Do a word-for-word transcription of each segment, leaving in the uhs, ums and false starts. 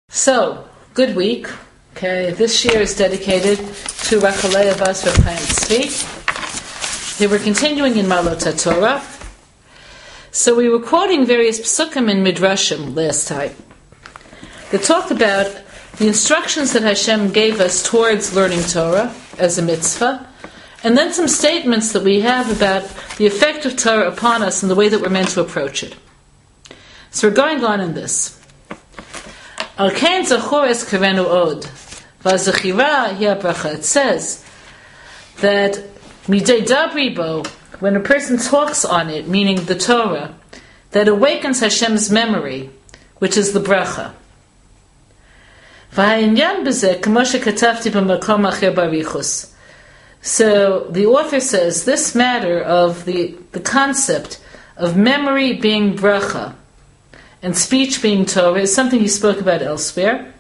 So, good week. Okay, this year is dedicated to Rachalei Avas Reb Chaim Tzvi. Here we're continuing in Ma'alot HaTorah. So we were quoting various psukim in Midrashim last time that talk about the instructions that Hashem gave us towards learning Torah as a mitzvah, and then some statements that we have about the effect of Torah upon us and the way that we're meant to approach it. So we're going on in this. Al Kain Zachor Es Karenu Od Vazachira Hi Bracha. It says that Midei Dabri Bo, when a person talks on it, meaning the Torah, that awakens Hashem's memory, which is the bracha. V'ha'inyan b'zeh k'mo shekatavti b'makom acher barichus. So the author says this matter of the the concept of memory being bracha and speech being Torah is something he spoke about elsewhere.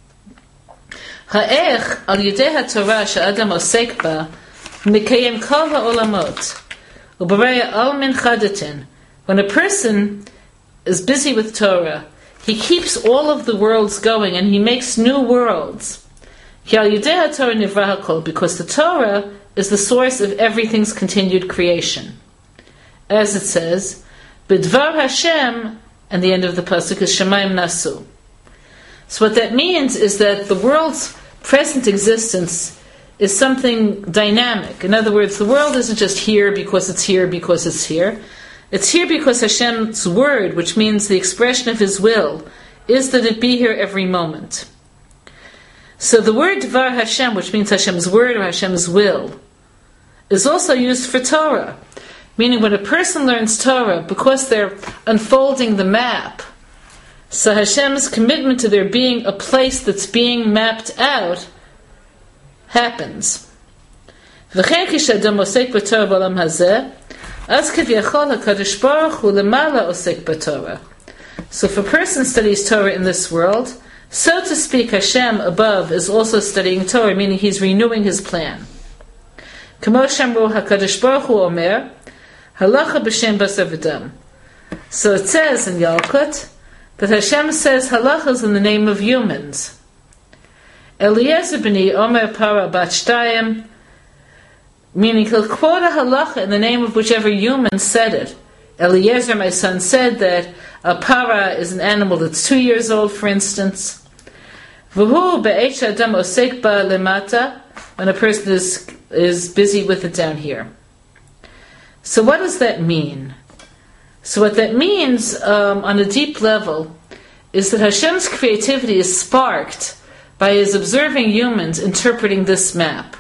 Ha'ech al yedei ha'torah she'adam osek ba mikayem kol ha'olamot u'bareya al min chadatin. When a person is busy with Torah, he keeps all of the worlds going and he makes new worlds. Ki al yedei ha'torah nivra ha'kol, because the Torah is the source of everything's continued creation. As it says, B'dvar Hashem, and the end of the pasuk is Shemayim Nasu. So what that means is that the world's present existence is something dynamic. In other words, the world isn't just here because it's here because it's here. It's here because Hashem's word, which means the expression of His will, is that it be here every moment. So the word Dvar Hashem, which means Hashem's word or Hashem's will, is also used for Torah. Meaning when a person learns Torah, because they're unfolding the map, so Hashem's commitment to there being a place that's being mapped out happens. So for a person studies Torah in this world, so to speak, Hashem above is also studying Torah, meaning He's renewing His plan. HaKadosh Baruch Hu Omer, Halacha b'shem basar v'dam. So it says in Yalkut that Hashem says halachas in the name of humans. Eliezer b'ni Omer para bat shtayim, meaning he'll quote a halacha in the name of whichever human said it. Eliezer, my son, said that a para is an animal that's two years old, for instance. V'hu be'et adam osek ba lemata, when a person is is busy with it down here. So what does that mean? So what that means um, on a deep level is that Hashem's creativity is sparked by His observing humans interpreting this map.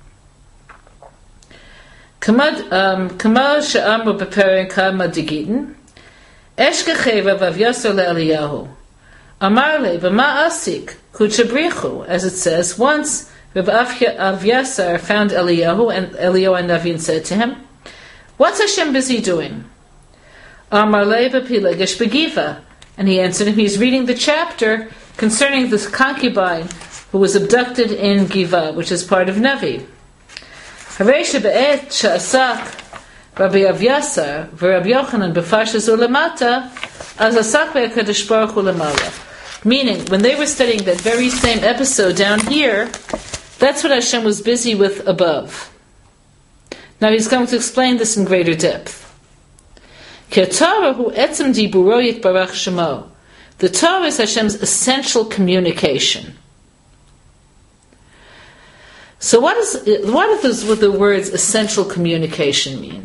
Kama she'amru b'perek kama digidin, eshkecheva v'avyasar le'Eliyahu, amar le v'ma asik kuchabrichu, as it says, once Reb Avyasar found Eliyahu, and Eliyahu and Navin said to him, "What's Hashem busy doing?" Amar le b'pilegesh b'giva, and he answered him, he's reading the chapter concerning this concubine who was abducted in Giva, which is part of Navi. Harei shebe'et she'asak Rabbi Avyasar v'Rabbi Yochanan b'farsha zu lemata, az asak be'akadosh baruch hu lemala. Meaning, when they were studying that very same episode down here, that's what Hashem was busy with above. Now he's going to explain this in greater depth. The Torah is Hashem's essential communication. So what is what does what the words essential communication mean?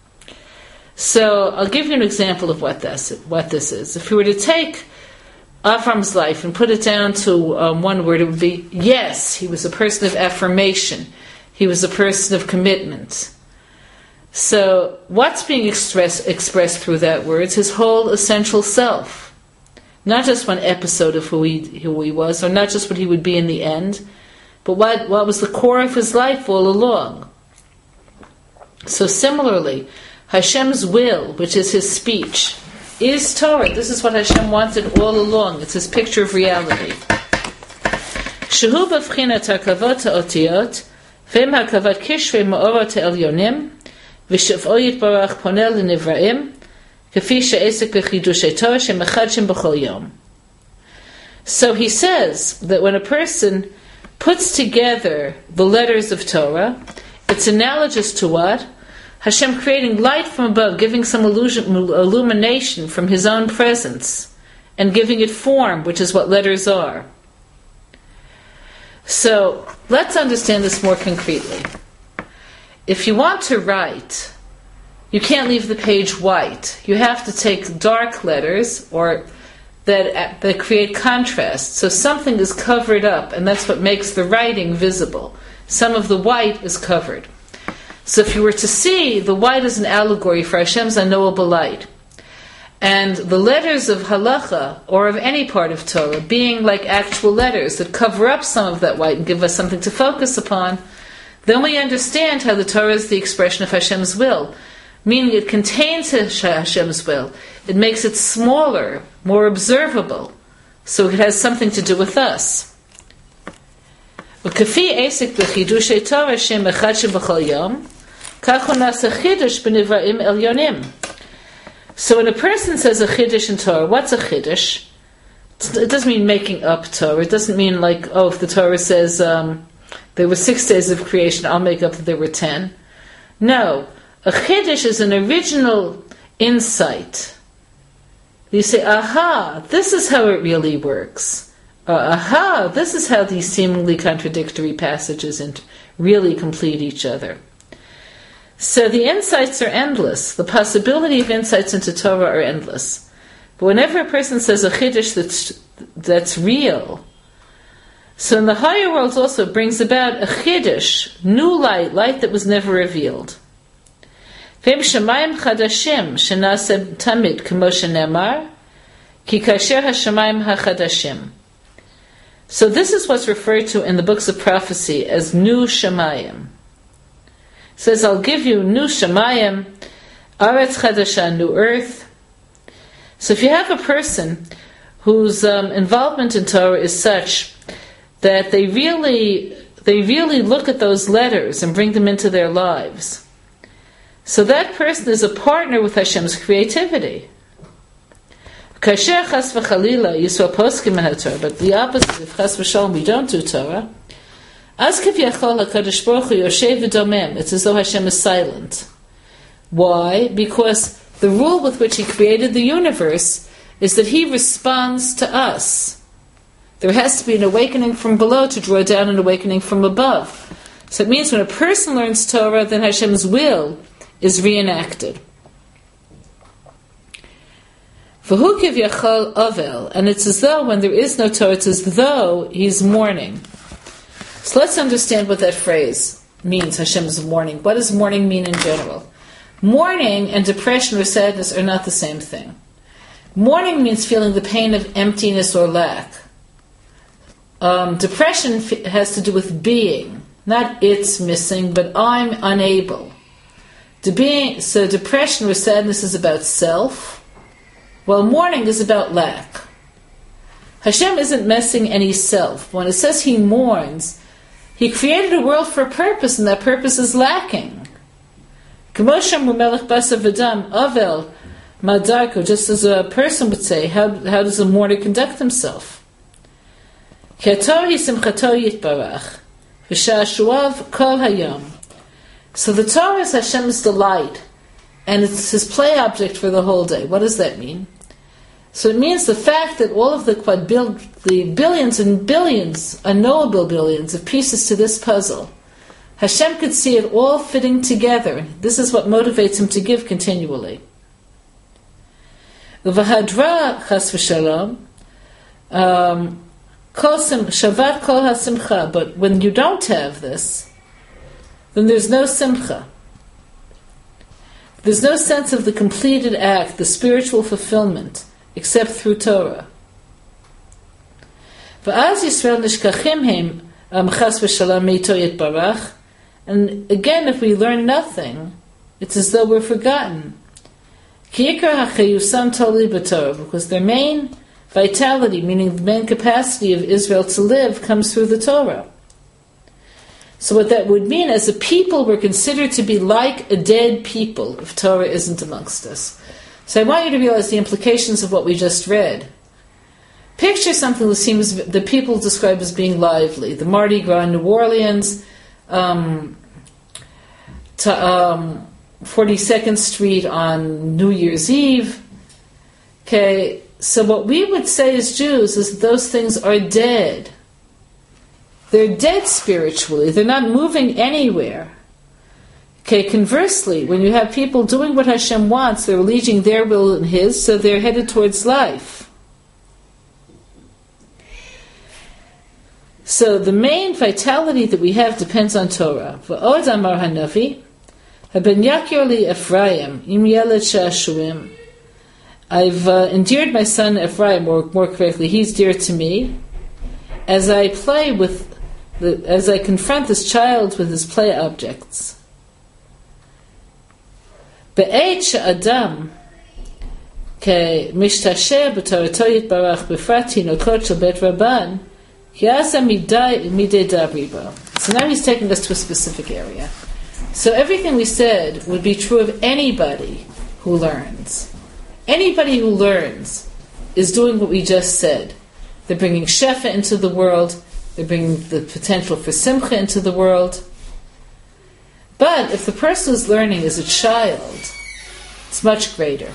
So I'll give you an example of what this what this is. If you were to take Avram's life and put it down to um, one word, it would be yes. He was a person of affirmation. He was a person of commitment. So what's being expressed expressed through that word is his whole essential self, not just one episode of who he who he was, or not just what he would be in the end, but what what was the core of his life all along. So similarly, Hashem's will, which is His speech, is Torah. This is what Hashem wanted all along. It's His picture of reality. Shehu b'vchinas hakavot ha'otiyot, v'im hakavat kishvei ma'orot ha'elyonim, v'shev'o yitbarach poneh l'nivraim, k'fi she'esek b'chidushei Torah shemechadshim b'chol yom. So he says that when a person puts together the letters of Torah, it's analogous to what? Hashem creating light from above, giving some illusion, illumination from His own presence, and giving it form, which is what letters are. So, let's understand this more concretely. If you want to write, you can't leave the page white. You have to take dark letters, or that, that create contrast. So something is covered up, and that's what makes the writing visible. Some of the white is covered. So if you were to see, the white is an allegory for Hashem's unknowable light. And the letters of halacha, or of any part of Torah, being like actual letters that cover up some of that white and give us something to focus upon, then we understand how the Torah is the expression of Hashem's will. Meaning it contains Hashem's will. It makes it smaller, more observable, so it has something to do with us. So when a person says a chiddush in Torah, what's a chiddush? It doesn't mean making up Torah. It doesn't mean like, oh, if the Torah says um, there were six days of creation, I'll make up that there were ten. No. A chiddush is an original insight. You say, aha, this is how it really works. Uh, aha, this is how these seemingly contradictory passages really complete each other. So the insights are endless. The possibility of insights into Torah are endless. But whenever a person says a chiddush that's, that's real, so in the higher worlds also it brings about a chiddush, new light, light that was never revealed. V'em shamayim chadashim shenaseh tamid k'mo shenemar ki kasher hashamayim hachadashim. So this is what's referred to in the books of prophecy as new shamayim. It says, I'll give you new shamayim, aretz chadashah, new earth. So if you have a person whose um, involvement in Torah is such that they really, they really look at those letters and bring them into their lives, so that person is a partner with Hashem's creativity. Kasher chas v'chalila yisrael poskim ha-Torah, but the opposite, if chas v'shalom we don't do Torah, as kiv'yachol HaKadosh Baruch Hu yoshev v'domem, it's as though Hashem is silent. Why? Because the rule with which He created the universe is that He responds to us. There has to be an awakening from below to draw down an awakening from above. So it means when a person learns Torah, then Hashem's will is reenacted. V'hu kivyachol ovel, and it's as though when there is no Torah, it's as though He's mourning. So let's understand what that phrase means, Hashem is mourning. What does mourning mean in general? Mourning and depression or sadness are not the same thing. Mourning means feeling the pain of emptiness or lack. Um, depression f- has to do with being, not it's missing, but I'm unable. To being, so depression or sadness is about self, while mourning is about lack. Hashem isn't missing any self. When it says He mourns, He created a world for a purpose, and that purpose is lacking. Avel madarko, just as a person would say, how, how does a mourner conduct himself? So the Torah is Hashem's delight, and it's His play object for the whole day. What does that mean? So it means the fact that all of the quadbil- the billions and billions, unknowable billions of pieces to this puzzle, Hashem could see it all fitting together. This is what motivates Him to give continually. Uvahadra chas v'shalom, um, shavat kol hasimcha. But when you don't have this, then there's no simcha. There's no sense of the completed act, the spiritual fulfillment, except through Torah. V'az Yisrael nishkachim heim chas v'shalom meito yitbarach. And again, if we learn nothing, it's as though we're forgotten. Ki'ikar ha'chayusam toli b'Torah, because their main vitality, meaning the main capacity of Israel to live, comes through the Torah. So what that would mean, as a people, we're considered to be like a dead people if Torah isn't amongst us. So I want you to realize the implications of what we just read. picture something that seems that people describe as being lively. The Mardi Gras in New Orleans, um, to, um, forty-second Street on New Year's Eve. Okay, so what we would say as Jews is that those things are dead. They're dead spiritually. They're not moving anywhere. Okay, conversely, when you have people doing what Hashem wants, they're leading their will and His, so they're headed towards life. So the main vitality that we have depends on Torah. V'od amar hanavi, haben yakir li Ephraim, im yeled sha'ashuim. I've uh, endeared my son Ephraim, or more correctly, he's dear to me, as I play with, the, as I confront this child with his play objects. Be'ed she'adam, ke mishtasheh b'torato yitbarach b'frat tinokot shel bet rabban, ki asa midai midei dabri bo. So now he's taking us to a specific area. So everything we said would be true of anybody who learns. Anybody who learns is doing what we just said. They're bringing shefa into the world. They're bringing the potential for simcha into the world. But if the person who's learning is a child, it's much greater.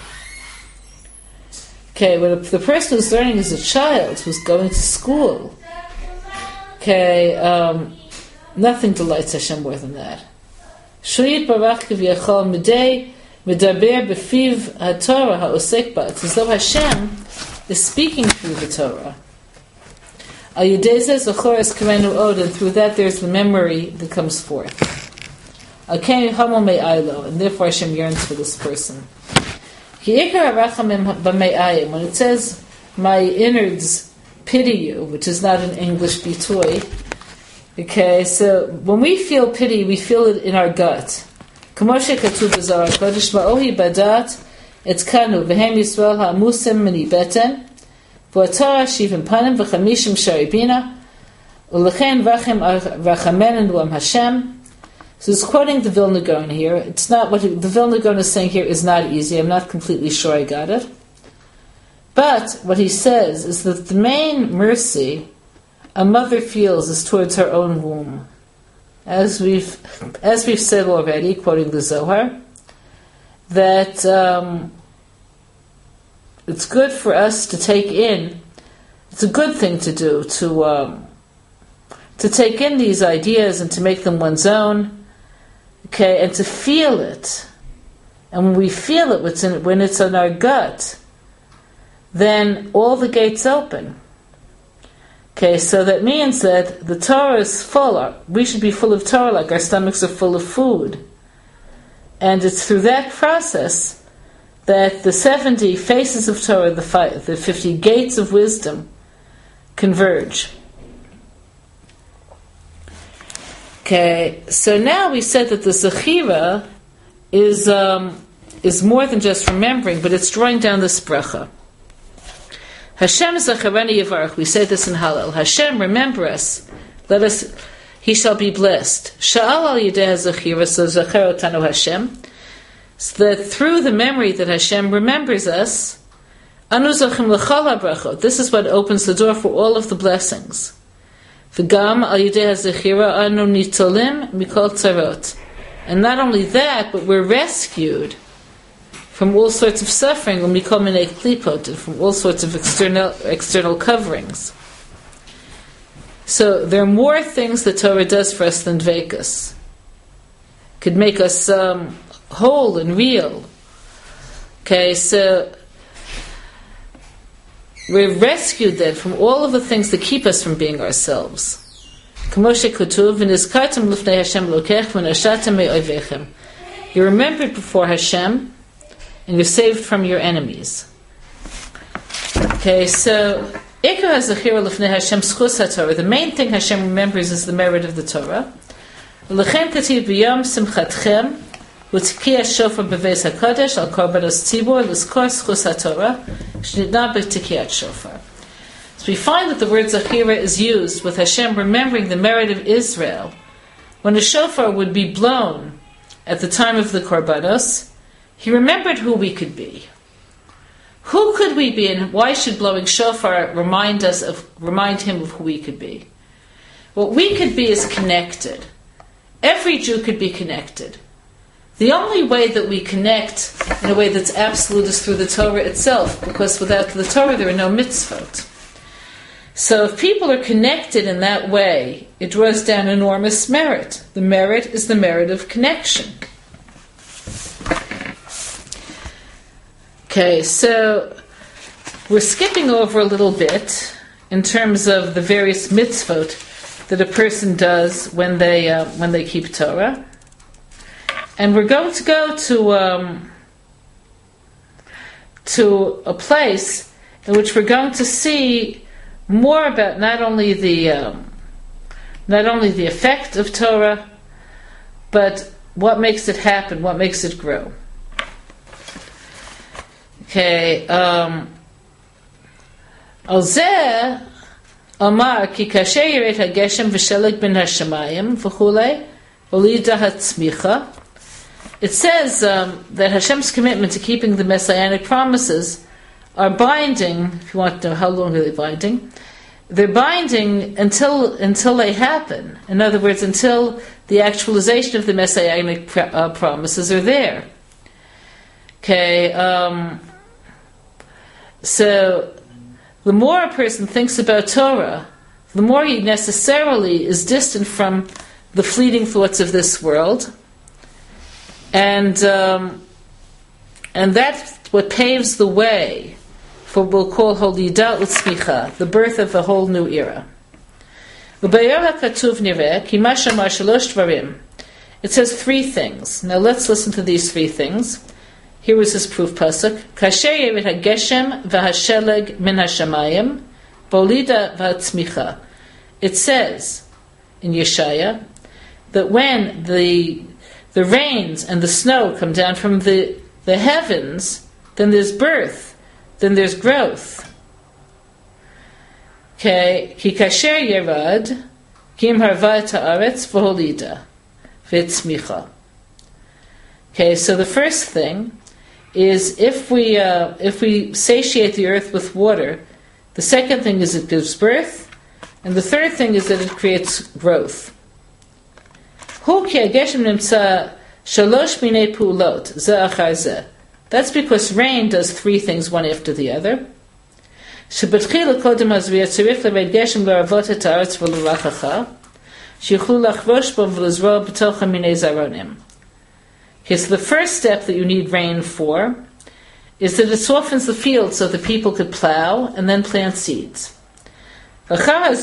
Okay, but if the person who's learning is a child who's going to school, okay, um, nothing delights Hashem more than that. Shuyit barach kiviyachol midei medaber befiv haTorah haosek ba. It's as though Hashem is speaking through the Torah. Al yedei zeh zochor es karenu od, and through that there's the memory that comes forth. Al ken yhamol me'aylo, and therefore Hashem yearns for this person. Ki ikar harachamim b'me'ayim, when it says, my innards pity you, which is not an English bitoy. Okay, so when we feel pity, we feel it in our gut. Kamoshe katuv b'zarah kodesh ma'ohi badat etzkanu v'hem Yisrael ha'amusim mini beten v'atara shivim panim v'chamishim sharibina u'lechen v'achem v'achamenen u'am Hashem. So he's quoting the Vilna Gaon here. It's not what he, the Vilna Gaon is saying here is not easy. I'm not completely sure I got it. But what he says is that the main mercy a mother feels is towards her own womb. As we've as we've said already, quoting the Zohar, that um, it's good for us to take in. It's a good thing to do to um, to take in these ideas and to make them one's own. Okay, and to feel it. And when we feel it, what's in, when it's in our gut, then all the gates open. Okay, so that means that the Torah is full. We should be full of Torah like our stomachs are full of food. And it's through that process that the seventy faces of Torah, the, five, the fifty gates of wisdom, converge. Okay, so now we said that the Zechira is um, is more than just remembering, but it's drawing down this bracha. Hashem Zacharani Yavarach, we say this in Hallel. Hashem, remember us. Let us, He shall be blessed. Sha'al al yidei Zechira, so Zachar otanu Hashem. So that through the memory that Hashem remembers us, anu zachim l'chol habrachot. This is what opens the door for all of the blessings. V'gam al yidei Zechira anu nitolim mikol tzarot. And not only that, but we're rescued from all sorts of suffering, when we come in a klipot, from all sorts of external external coverings. So there are more things that Torah does for us than dveikus. Could make us um, whole and real. Okay, so we're rescued then from all of the things that keep us from being ourselves. Kamoshe kutuv v'nizkartem lufnei Hashem lokech v'nashatem me'oivechem. You're remembered before Hashem, and you're saved from your enemies. Okay, so Ikar HaZechira L'fnei Hashem Schus HaTorah. The main thing Hashem remembers is the merit of the Torah. L'chem kativ b'yom simchatchem u'tkiya shofar b'veis HaKadosh al korbanos tzibur l'skor Schus HaTorah shnidna b'tkiyat shofar. So we find that the word Zechira is used with Hashem remembering the merit of Israel when a shofar would be blown at the time of the korbanos. He remembered who we could be. Who could we be, and why should blowing shofar remind us of, remind him of who we could be? What we could be is connected. Every Jew could be connected. The only way that we connect in a way that's absolute is through the Torah itself, because without the Torah there are no mitzvot. So if people are connected in that way, it draws down enormous merit. The merit is the merit of connection. Okay, so we're skipping over a little bit in terms of the various mitzvot that a person does when they uh, when they keep Torah, and we're going to go to um, to a place in which we're going to see more about not only the um, not only the effect of Torah, but what makes it happen, what makes it grow. Okay, um, Al-Zeh Amar ki kasher yiret hageshem v'sheleg ben hashamayim v'chulei olida hatzmicha. It says um, that Hashem's commitment to keeping the messianic promises are binding. If you want to know how long are they binding, they're binding until until they happen. In other words, until the actualization of the messianic pr- uh, promises are there. Okay. Um, So, the more a person thinks about Torah, the more he necessarily is distant from the fleeting thoughts of this world, and um, and that's what paves the way for what we'll call Holida Utzmicha, the birth of a whole new era. It says three things. Now let's listen to these three things. Here is his proof pasuk. Kasher yiret hageshem v'hasheleg min hashamayim bolida v'hatzmicha. It says in Yeshaya that when the the rains and the snow come down from the, the heavens, then there's birth, then there's growth. Okay, ki kasher yerad kim harva ta'aretz v'holida v'tzmicha. Okay, so the first thing is if we uh, if we satiate the earth with water, the second thing is it gives birth, and the third thing is that it creates growth. That's because rain does three things one after the other. Okay, so the first step that you need rain for is that it softens the field so that people could plow and then plant seeds. The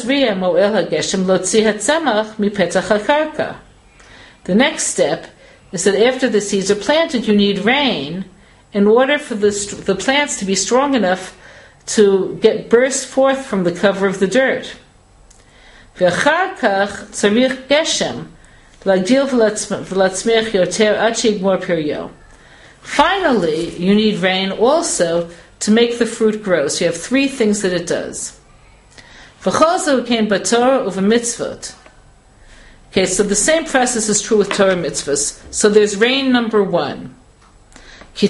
next step is that after the seeds are planted, you need rain in order for the, the plants to be strong enough to get burst forth from the cover of the dirt. Finally, you need rain also to make the fruit grow. So you have three things that it does. Okay, so the same process is true with Torah mitzvahs. So there's rain number one. A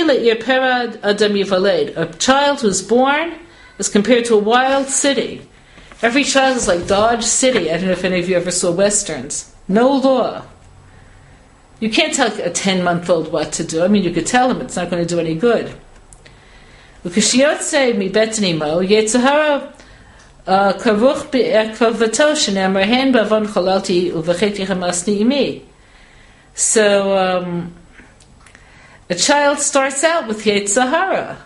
child who's born is compared to a wild city. Every child is like Dodge City. I don't know if any of you ever saw Westerns. No law. You can't tell a ten-month-old what to do. I mean, you could tell him, it's not going to do any good. So, um, a child starts out with Yetzer Hara.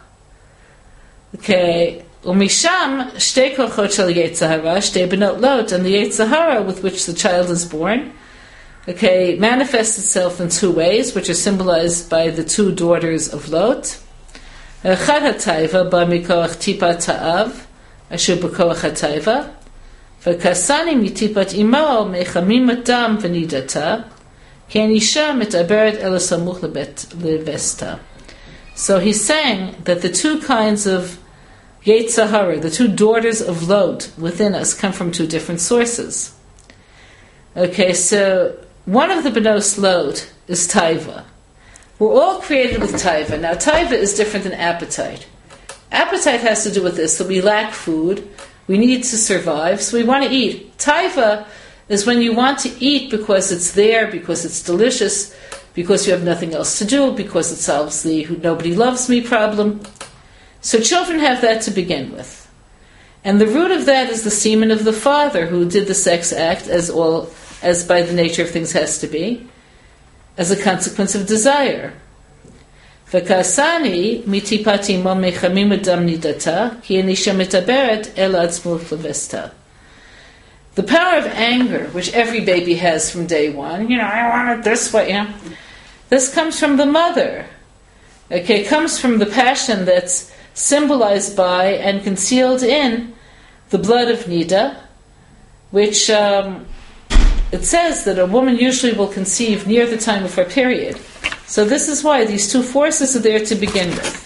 Okay. Umisham shtei kochot shel Yetzer Hara, shtei benot Lot, and the Yetzer Hara with which the child is born, okay, manifests itself in two ways, which are symbolized by the two daughters of Lot. Echad hatayva ba mikoach tipat ha'av, asher b'koach hatayva, v'kasani mitipat imo mechamim atam v'nidata, ken isha mit'aberet el samuch levesta. So he's saying that the two kinds of Yetzer Hara, the two daughters of Lot within us, come from two different sources. Okay, so one of the Benos Lot is Taiva. We're all created with Taiva. Now, Taiva is different than appetite. Appetite has to do with this, that we lack food, we need to survive, so we want to eat. Taiva is when you want to eat because it's there, because it's delicious, because you have nothing else to do, because it solves the who nobody loves me problem. So children have that to begin with. And the root of that is the semen of the father who did the sex act, as all as by the nature of things has to be, as a consequence of desire. V'kasani mitipati mo mechamim adam nidata ki anisha metaberet el atzmut levesta. The power of anger, which every baby has from day one, you know, I want it this way, you know, this comes from the mother. Okay, it comes from the passion that's symbolized by and concealed in the blood of Nida, which um, it says that a woman usually will conceive near the time of her period. So this is why these two forces are there to begin with.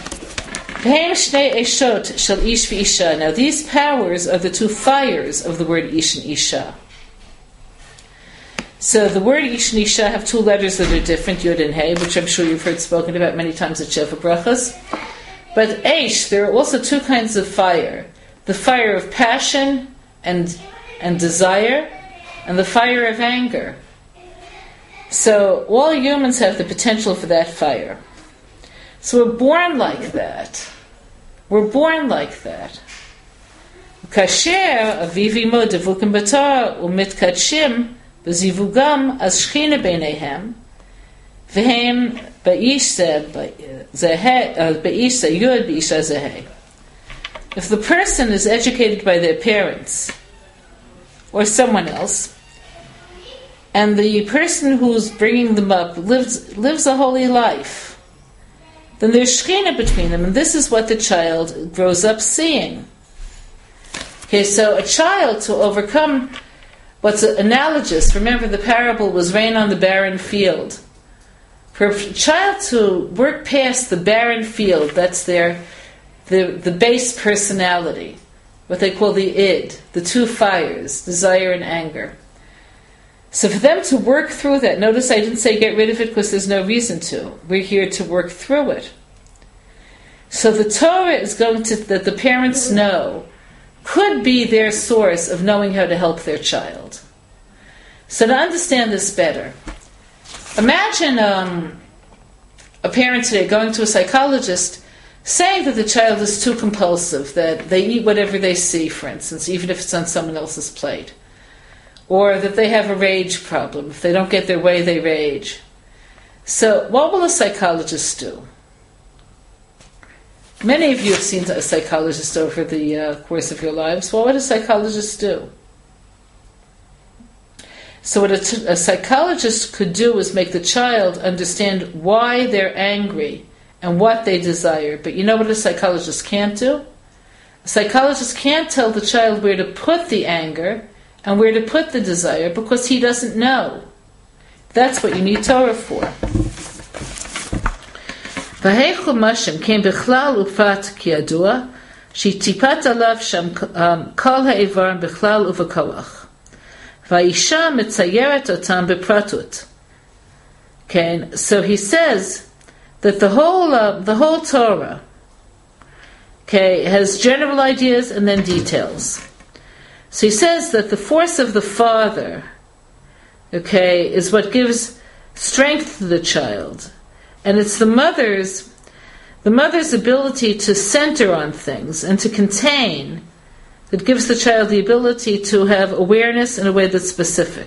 Now these powers are the two fires of the word Ish and Isha. So the word Ish and Isha have two letters that are different, Yud and Hey, which I'm sure you've heard spoken about many times at Sheva Brachas. But Eish, there are also two kinds of fire. The fire of passion and and desire, and the fire of anger. So all humans have the potential for that fire. So we're born like that. We're born like that. Kasher aviv imo devukim b'Torah umitkadshim b'zivugam as shchina b'neihem v'hem b'ish zeh b'ish zeh yud b'ish zeh. If the person is educated by their parents or someone else, and the person who's bringing them up lives lives a holy life, then there's shechina between them, and this is what the child grows up seeing. Okay, so a child to overcome what's analogous, remember the parable was rain on the barren field. For a child to work past the barren field, that's their the, the base personality, what they call the id, the two fires, desire and anger. So for them to work through that, notice I didn't say get rid of it because there's no reason to. We're here to work through it. So the Torah is going to, that the parents know, could be their source of knowing how to help their child. So to understand this better, imagine um, a parent today going to a psychologist saying that the child is too compulsive, that they eat whatever they see, for instance, even if it's on someone else's plate. Or that they have a rage problem. If they don't get their way, they rage. So what will a psychologist do? Many of you have seen a psychologist over the uh, course of your lives. What would a psychologist do? So what a, t- a psychologist could do is make the child understand why they're angry and what they desire. But you know what a psychologist can't do? A psychologist can't tell the child where to put the anger and where to put the desire, because he doesn't know. That's what you need Torah for. V'hei chumashim came b'chlal ufat kiyadua, she tipat alav sham kol ha'evarim b'chlal uvakoach. V'isha mitzayeret otam b'pratut. Okay, so he says that the whole uh, the whole Torah, okay, has general ideas and then details. So he says that the force of the father, okay, is what gives strength to the child. And it's the mother's the mother's ability to center on things and to contain that gives the child the ability to have awareness in a way that's specific.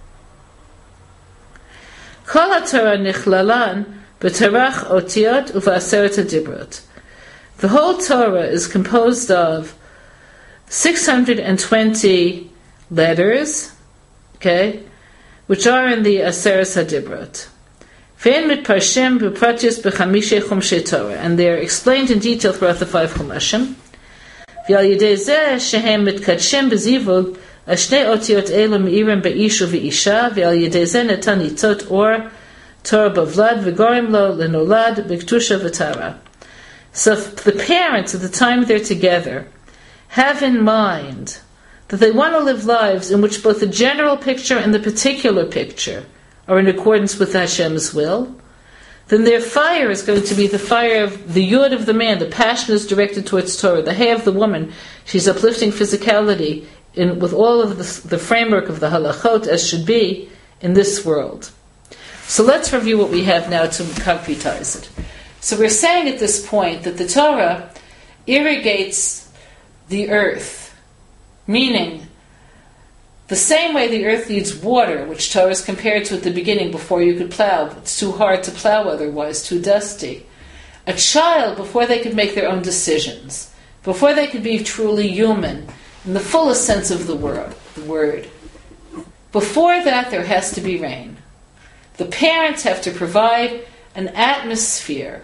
Kol HaTorah nichlalan b'tarach otiot uva'aseret hadibrot. The whole Torah is composed of six hundred twenty letters, okay, which are in the Aseret HaDibrot. Ve'en mitparshim b'pratius b'chamishe chumshei Torah, and they are explained in detail throughout the five chumashim. V'al yedei zeh shehem mitkadshim b'zivug ashnei otiot elu meirim be'ish u'v'isha v'al yedei zeh netan nitzot or Torah b'vlad v'gorim lo lenolad b'ktusha v'tara. So the parents at the time they're together have in mind that they want to live lives in which both the general picture and the particular picture are in accordance with Hashem's will, then their fire is going to be the fire of the yud of the man. The passion is directed towards Torah. The hay of the woman, she's uplifting physicality in, with all of the, the framework of the halachot as should be in this world. So let's review what we have now to concretize it. So we're saying at this point that the Torah irrigates the earth, meaning the same way the earth needs water, which Torah is compared to at the beginning before you could plow. It's too hard to plow otherwise, too dusty. A child, before they could make their own decisions, before they could be truly human, in the fullest sense of the word, the word, before that there has to be rain. The parents have to provide an atmosphere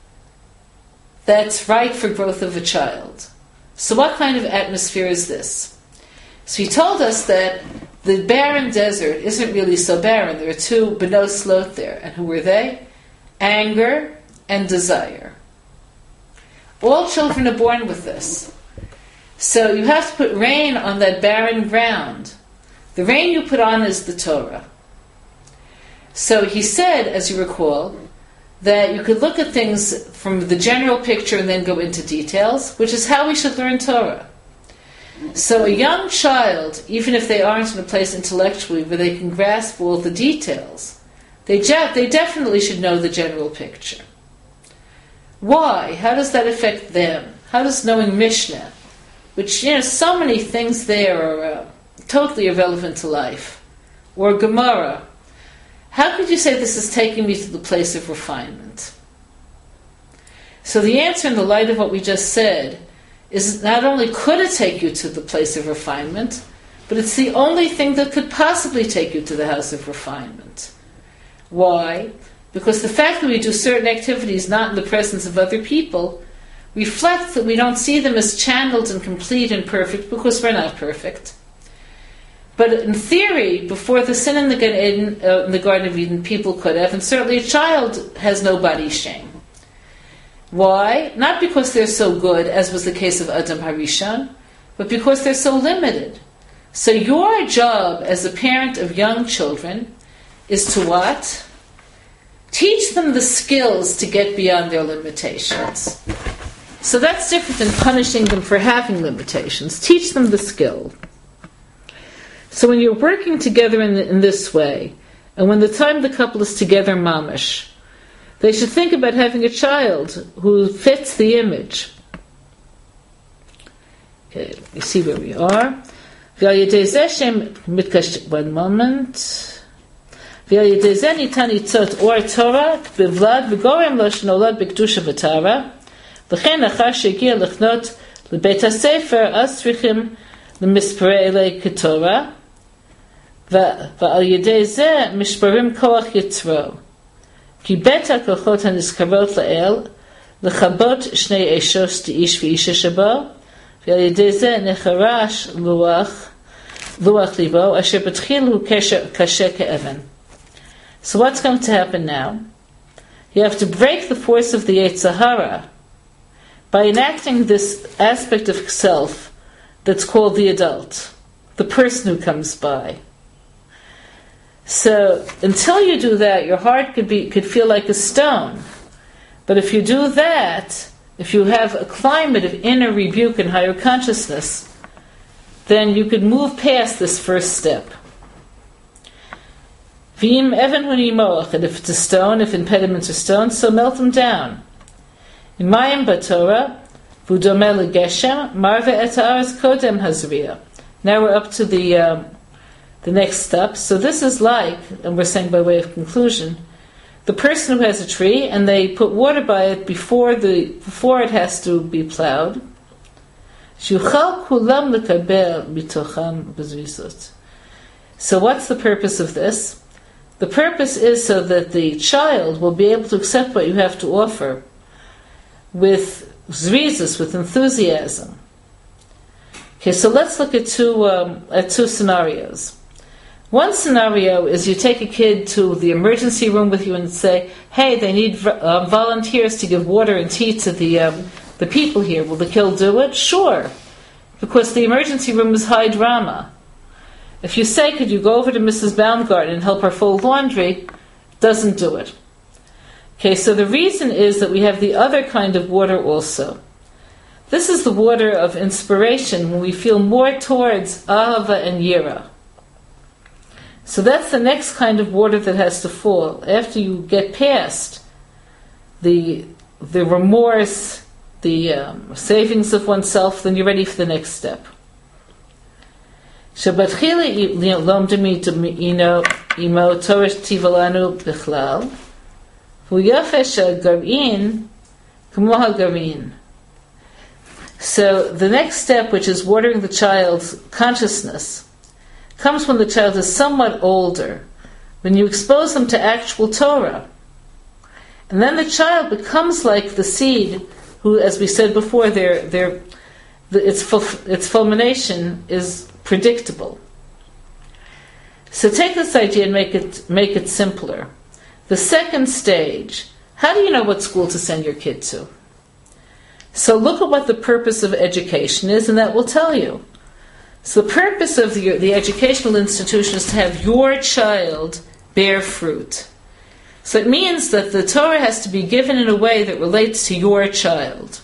that's right for growth of a child. So what kind of atmosphere is this? So he told us that the barren desert isn't really so barren. There are two benos lot there. And who were they? Anger and desire. All children are born with this. So you have to put rain on that barren ground. The rain you put on is the Torah. So he said, as you recall, that you could look at things from the general picture and then go into details, which is how we should learn Torah. So a young child, even if they aren't in a place intellectually where they can grasp all the details, they, je- they definitely should know the general picture. Why? How does that affect them? How does knowing Mishnah, which, you know, so many things there are uh, totally irrelevant to life, or Gemara, how could you say this is taking me to the place of refinement? So the answer, in the light of what we just said, is not only could it take you to the place of refinement, but it's the only thing that could possibly take you to the house of refinement. Why? Because the fact that we do certain activities not in the presence of other people reflects that we don't see them as channeled and complete and perfect because we're not perfect. But in theory, before the sin in the, Gan Eden, uh, in the Garden of Eden, people could have, and certainly a child has no body shame. Why? Not because they're so good, as was the case of Adam Harishon, but because they're so limited. So your job as a parent of young children is to what? Teach them the skills to get beyond their limitations. So that's different than punishing them for having limitations. Teach them the skill. So when you're working together in, the, in this way, and when the time the couple is together mamish, they should think about having a child who fits the image. Okay, you see where we are. One moment. or Torah bevlad v'gorem lo shnolad b'kedusha v'tara v'chen achar shegiya lechnot lebeit hasefer as tzrichim lemisparei elei ketorah v'al yedei zeh mishparim koach yitzro כי בית הכוחות הנזכרות לאל לכבות שני אישוס דאיש ואישה שבו ועל ידי זה נחרש לוח, לוח ליבו אשר בתחיל הוא קשה כאבן. So what's going to happen now? You have to break the force of the Yetzer Hara by enacting this aspect of self that's called the adult, the person who comes by. So until you do that, your heart could be could feel like a stone. But if you do that, if you have a climate of inner rebuke and higher consciousness, then you could move past this first step. V'im even hu nimoach, and if it's a stone, if impediments are stones, so melt them down. In Mayim Batorah, v'udome legeshem, marve et haaretz kodem hazriya. Now we're up to the um, the next step. So this is like, and we're saying by way of conclusion, the person who has a tree and they put water by it before the before it has to be plowed. Shuchal kulam lekabel mitocham bezrizot. So what's the purpose of this? The purpose is so that the child will be able to accept what you have to offer with zrizos, with enthusiasm. Okay, so let's look at two um, at two scenarios. One scenario is you take a kid to the emergency room with you and say, "Hey, they need uh, volunteers to give water and tea to the um, the people here. Will the kid do it?" Sure, because the emergency room is high drama. If you say, "Could you go over to Missus Baumgarten and help her fold laundry?" doesn't do it. Okay, so the reason is that we have the other kind of water also. This is the water of inspiration when we feel more towards Ahava and Yira. So that's the next kind of water that has to fall. After you get past the the remorse, the um, savings of oneself, then you're ready for the next step. Shabatchila lomdemi imo toresh tivalanu bichlal, v'yafesh garin k'mo hagarin. So the next step, which is watering the child's consciousness, comes when the child is somewhat older, when you expose them to actual Torah. And then the child becomes like the seed, who, as we said before, their their its its fulmination is predictable. So take this idea and make it make it simpler. The second stage: how do you know what school to send your kid to? So look at what the purpose of education is, and that will tell you. So the purpose of the, the educational institution is to have your child bear fruit. So it means that the Torah has to be given in a way that relates to your child.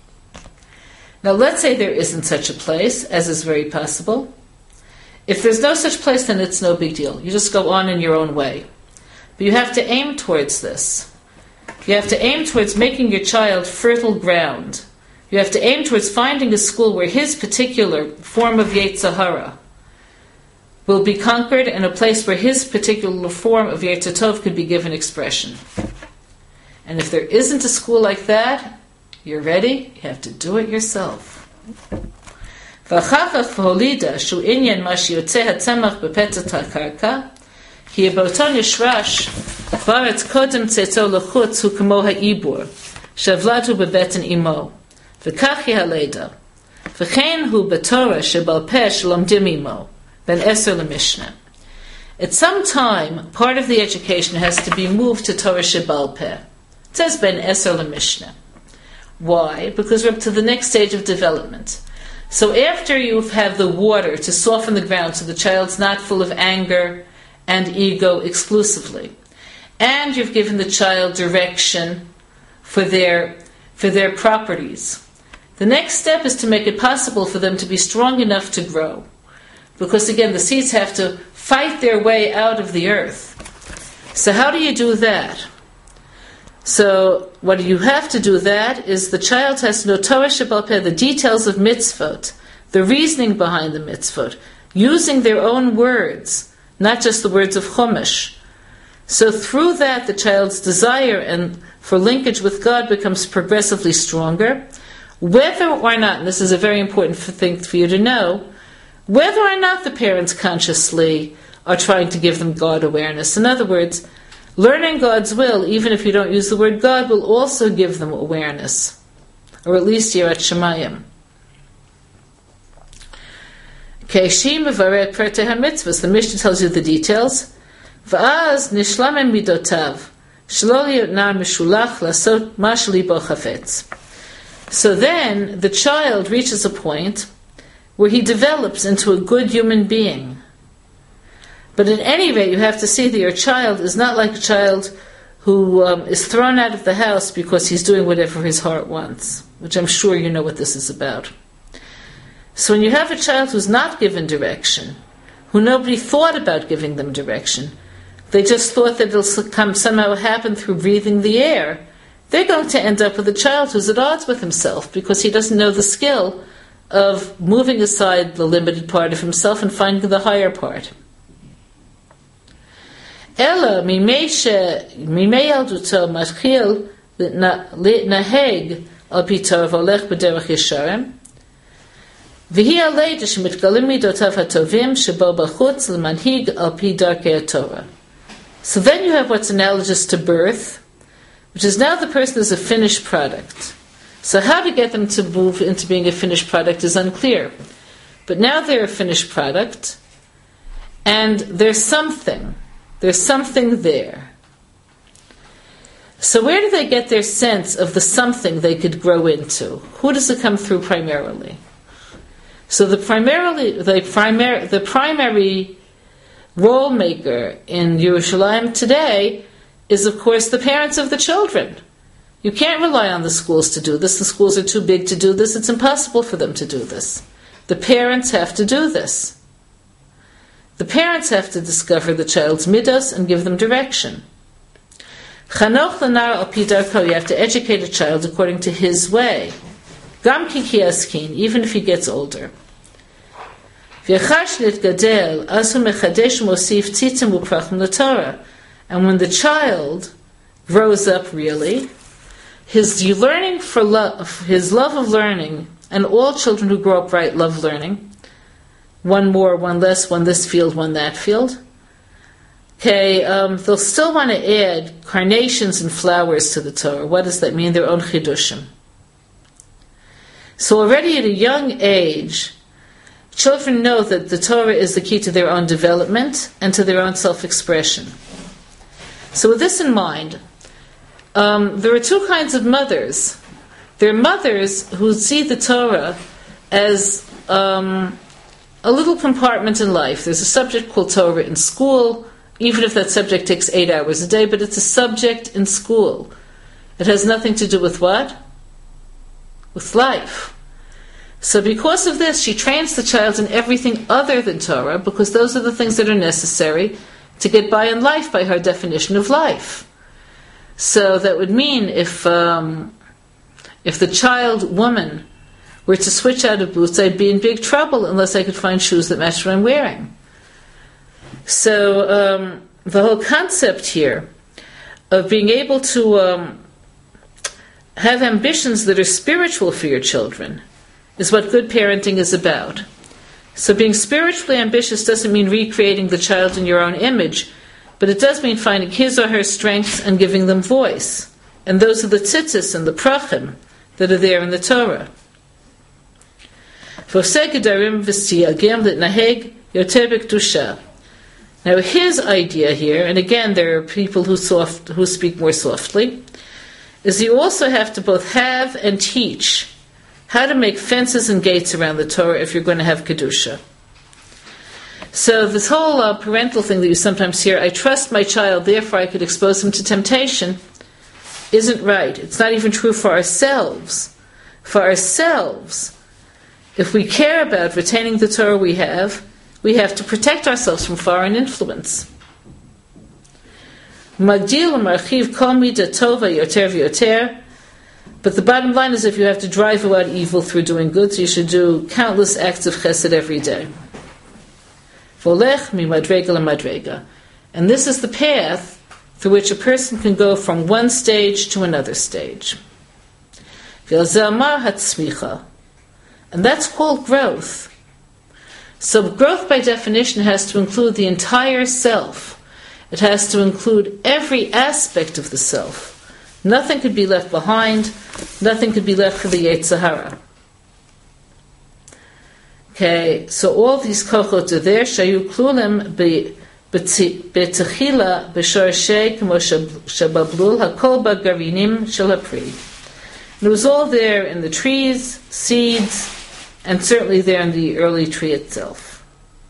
Now let's say there isn't such a place, as is very possible. If there's no such place, then it's no big deal. You just go on in your own way. But you have to aim towards this. You have to aim towards making your child fertile ground. You have to aim towards finding a school where his particular form of Yetzer Hara will be conquered, and a place where his particular form of Yetzer Tov could be given expression. And if there isn't a school like that, you're ready, you have to do it yourself. V'achachach v'holida shu inyan ma sheyotzeh hatzemach bepetzat hakarka ki b'oton yishrash b'aretz kodem tzetzo l'chutz hu k'mo ha'ibur shavlatu bebeten imo v'kach yehaleda v'chein hu b'torah shebal peh shalomdim imo ben eser l'mishnah. At some time, part of the education has to be moved to Torah shebal peh. It says ben eser l'mishnah. Why? Because we're up to the next stage of development. So after you have the water to soften the ground so the child's not full of anger and ego exclusively, and you've given the child direction for their for their properties, the next step is to make it possible for them to be strong enough to grow. Because again, the seeds have to fight their way out of the earth. So how do you do that? So what you have to do that is the child has to know Torah Shebal Peh, the details of mitzvot, the reasoning behind the mitzvot, using their own words, not just the words of Chumash. So through that, the child's desire and for linkage with God becomes progressively stronger. Whether or not, and this is a very important thing for you to know, whether or not the parents consciously are trying to give them God awareness. In other words, learning God's will, even if you don't use the word God, will also give them awareness, or at least Yirat Shamayim. Keishim v'varet pertei hamitzvos. The Mishnah tells you the details. V'az nishlamem midotav shelo liyot nar mishulach lasot ma shelibo chafetz. So then the child reaches a point where he develops into a good human being. But at any rate, you have to see that your child is not like a child who um, is thrown out of the house because he's doing whatever his heart wants, which I'm sure you know what this is about. So when you have a child who's not given direction, who nobody thought about giving them direction, they just thought that it'll come, somehow happen through breathing the air, they're going to end up with a child who's at odds with himself because he doesn't know the skill of moving aside the limited part of himself and finding the higher part. Ella mimei yalduto matchil להתנהג על פי תורה והולך בדרך ישרים, והיא הלידה שמתגלים מידותיו הטובים שבו בחוץ למנהיג על פי דרכי התורה. So then you have what's analogous to birth, which is now the person is a finished product. So how to get them to move into being a finished product is unclear. But now they're a finished product, and there's something. There's something there. So where do they get their sense of the something they could grow into? Who does it come through primarily? So the primarily the primary the primary role maker in Yerushalayim today is, of course, the parents of the children. You can't rely on the schools to do this. The schools are too big to do this. It's impossible for them to do this. The parents have to do this. The parents have to discover the child's midos and give them direction. Chanoch l'nar al pi darko, you have to educate a child according to his way. Gam ki ki askin, even if he gets older. V'yachash litgadel, asu mechadesh mosif tzitzim u'prachim l'Torah. And when the child grows up really, his learning for love, his love of learning, and all children who grow up right love learning, one more, one less, one this field, one that field. Okay, um, they'll still want to add carnations and flowers to the Torah. What does that mean? Their own chidushim. So already at a young age, children know that the Torah is the key to their own development and to their own self-expression. So with this in mind, um, there are two kinds of mothers. There are mothers who see the Torah as um, a little compartment in life. There's a subject called Torah in school, even if that subject takes eight hours a day, but it's a subject in school. It has nothing to do with what? With life. So because of this, she trains the child in everything other than Torah, because those are the things that are necessary to get by in life by her definition of life. So that would mean if um, if the child, woman, were to switch out of boots, I'd be in big trouble unless I could find shoes that match what I'm wearing. So um, the whole concept here of being able to um, have ambitions that are spiritual for your children is what good parenting is about. So being spiritually ambitious doesn't mean recreating the child in your own image, but it does mean finding his or her strengths and giving them voice. And those are the tzitzis and the prachim that are there in the Torah. Now his idea here, and again there are people who soft who speak more softly, is you also have to both have and teach how to make fences and gates around the Torah if you're going to have Kedusha. So this whole uh, parental thing that you sometimes hear, I trust my child, therefore I could expose him to temptation, isn't right. It's not even true for ourselves. For ourselves, if we care about retaining the Torah we have, we have to protect ourselves from foreign influence. Magdil u'marchiv kol midah tova yoter v'yoter. But the bottom line is, if you have to drive out evil through doing good, so you should do countless acts of chesed every day. Volech mi madrega l'madrega. And this is the path through which a person can go from one stage to another stage. V'alzeh hatzmicha. And that's called growth. So growth by definition has to include the entire self. It has to include every aspect of the self. Nothing could be left behind. Nothing could be left for the Yetzer Hara. Okay, so all these kochot are there. Shayu klulim betechila b'shorshei k'mo shabablul hakol b'garinim shel hapri. It was all there in the trees, seeds, and certainly there in the early tree itself.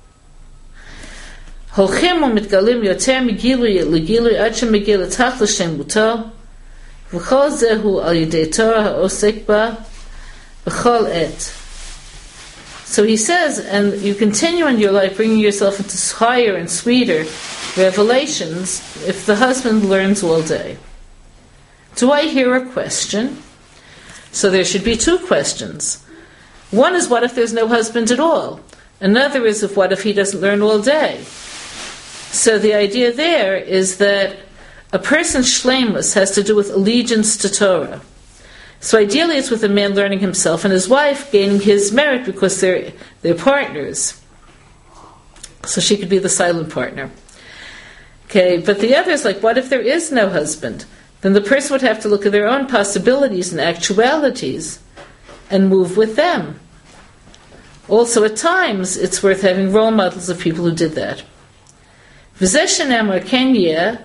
Holchim u'mitgalim yoter migilui legilui ad shemigil etach l'shlemuto v'chol zehu al yidei Torah ha'osek ba v'chol et. So he says, and you continue in your life bringing yourself into higher and sweeter revelations if the husband learns all day. Do I hear a question? So there should be two questions. One is, what if there's no husband at all? Another is, if what if he doesn't learn all day? So the idea there is that a person's shleimus has to do with allegiance to Torah. So ideally it's with a man learning himself and his wife gaining his merit because they're, they're partners. So she could be the silent partner. Okay, but the other is like, what if there is no husband? Then the person would have to look at their own possibilities and actualities and move with them. Also, at times, it's worth having role models of people who did that. V'zeh ken yeh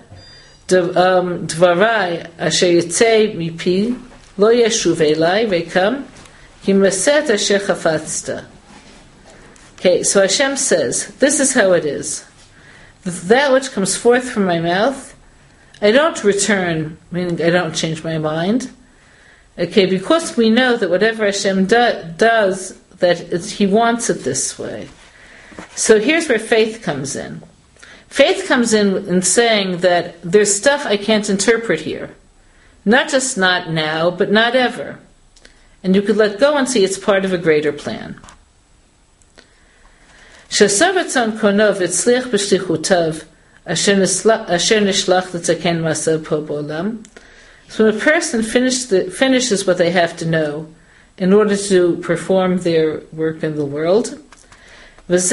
dvarai asher yitzei mipi lo yeshuv elai rekam himaset asher chafatzta. Okay, so Hashem says, this is how it is. That which comes forth from my mouth, I don't return, meaning I don't change my mind. Okay, because we know that whatever Hashem do, does, that it's, He wants it this way. So here's where faith comes in. Faith comes in in saying that there's stuff I can't interpret here. Not just not now, but not ever. And you could let go and see it's part of a greater plan. So when a person finish the, finishes what they have to know in order to perform their work in the world, this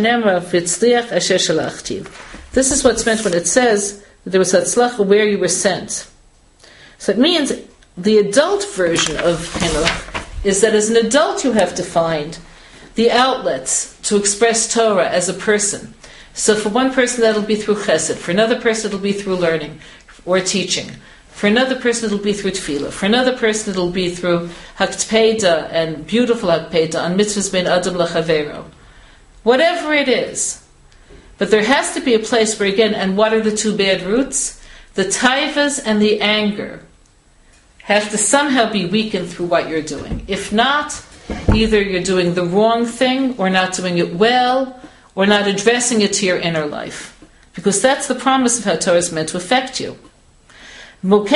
is what's meant when it says that there was hatzlacha where you were sent. So it means the adult version of Chinuch is that as an adult you have to find the outlets to express Torah as a person. So for one person that'll be through chesed, for another person it'll be through learning or teaching, for another person it'll be through tefillah, for another person it'll be through hakpeda and beautiful hakpeda on mitzvahs ben adam lachavero. Whatever it is. But there has to be a place where, again, and what are the two bad roots? The taivas and the anger have to somehow be weakened through what you're doing. If not, either you're doing the wrong thing, or not doing it well, or not addressing it to your inner life. Because that's the promise of how Torah is meant to affect you. The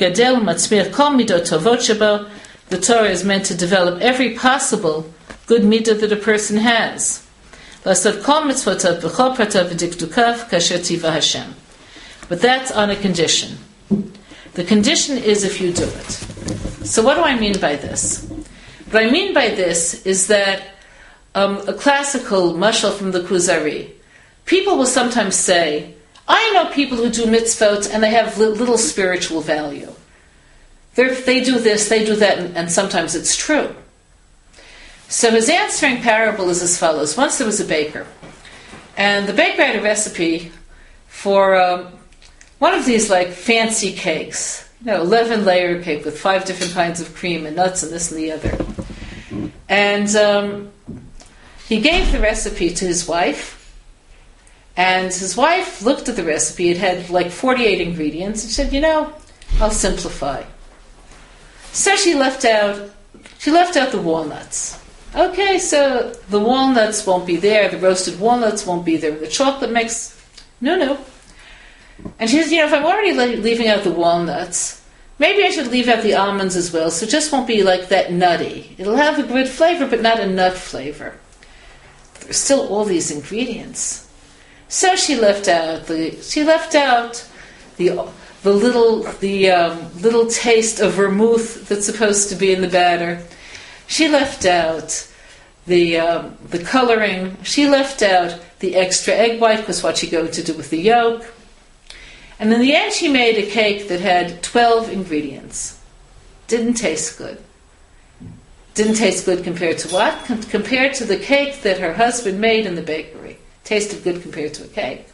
Torah is meant to develop every possible good midah that a person has. But that's on a condition. The condition is if you do it. So what do I mean by this? What I mean by this is that um, a classical mashal from the Kuzari, people will sometimes say, I know people who do mitzvot and they have li- little spiritual value. They're, they do this, they do that, and, and sometimes it's true. So his answering parable is as follows. Once there was a baker, and the baker had a recipe for um, one of these like fancy cakes, you know, eleven layer cake with five different kinds of cream and nuts and this and the other. And um, he gave the recipe to his wife, and his wife looked at the recipe. It had like forty-eight ingredients, and said, "You know, I'll simplify." So she left out. She left out the walnuts. Okay, so the walnuts won't be there, the roasted walnuts won't be there, the chocolate mix, no, no. And she says, you know, if I'm already leaving out the walnuts, maybe I should leave out the almonds as well, so it just won't be like that nutty. It'll have a good flavor, but not a nut flavor. There's still all these ingredients. So she left out the, she left out the, the little, the um, little taste of vermouth that's supposed to be in the batter. She left out the um, the coloring. She left out the extra egg white because what's she going to do with the yolk? And in the end, she made a cake that had twelve ingredients. Didn't taste good. Didn't taste good compared to what? Com- compared to the cake that her husband made in the bakery. Tasted good compared to a cake.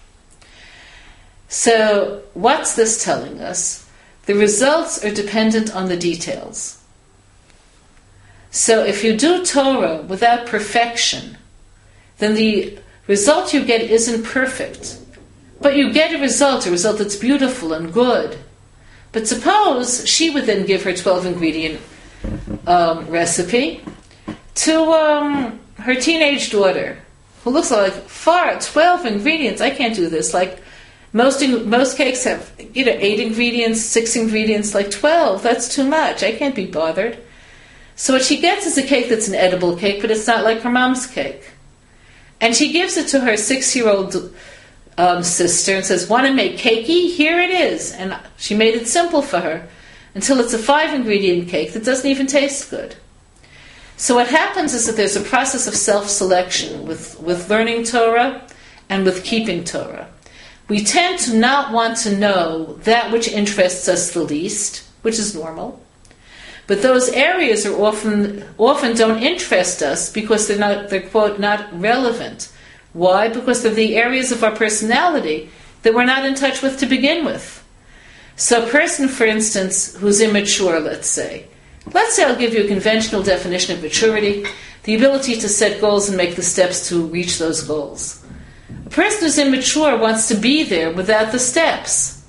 So, what's this telling us? The results are dependent on the details. So if you do Torah without perfection, then the result you get isn't perfect. But you get a result, a result that's beautiful and good. But suppose she would then give her twelve ingredient um, recipe to um, her teenage daughter, who looks like, far, twelve ingredients, I can't do this. Like, most most cakes have, you know, eight ingredients, six ingredients, like twelve, that's too much, I can't be bothered. So what she gets is a cake that's an edible cake, but it's not like her mom's cake. And she gives it to her six-year-old um, sister and says, want to make cakey? Here it is. And she made it simple for her until it's a five-ingredient cake that doesn't even taste good. So what happens is that there's a process of self-selection with, with learning Torah and with keeping Torah. We tend to not want to know that which interests us the least, which is normal. But those areas are often often don't interest us because they're not, they're quote, not relevant. Why? Because they're the areas of our personality that we're not in touch with to begin with. So a person, for instance, who's immature, let's say. Let's say I'll give you a conventional definition of maturity, the ability to set goals and make the steps to reach those goals. A person who's immature wants to be there without the steps.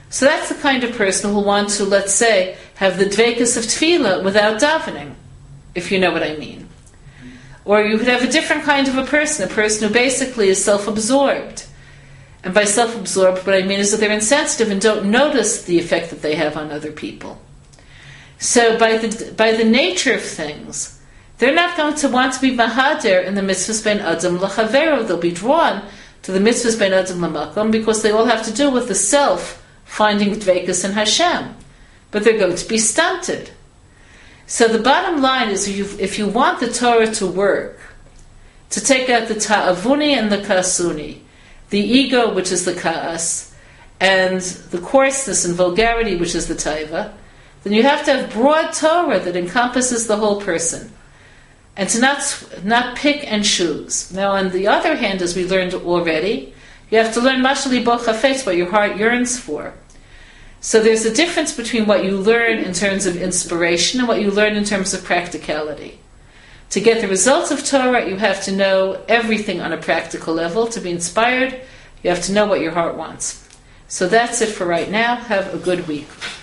So that's the kind of person who will want to, let's say, have the dveikus of tefillah without davening, if you know what I mean. Or you could have a different kind of a person, a person who basically is self-absorbed. And by self-absorbed, what I mean is that they're insensitive and don't notice the effect that they have on other people. So by the by the nature of things, they're not going to want to be mahader in the mitzvahs ben adam l'chavero. They'll be drawn to the mitzvahs ben adam l'makom because they all have to do with the self finding dveikus in Hashem. But they're going to be stunted. So the bottom line is, if you, if you want the Torah to work, to take out the ta'avuni and the kasuni, the ego, which is the ka'as, and the coarseness and vulgarity, which is the taiva, then you have to have broad Torah that encompasses the whole person, and to not not pick and choose. Now, on the other hand, as we learned already, you have to learn mashali bo chafetz, what your heart yearns for. So there's a difference between what you learn in terms of inspiration and what you learn in terms of practicality. To get the results of Torah, you have to know everything on a practical level. To be inspired, you have to know what your heart wants. So that's it for right now. Have a good week.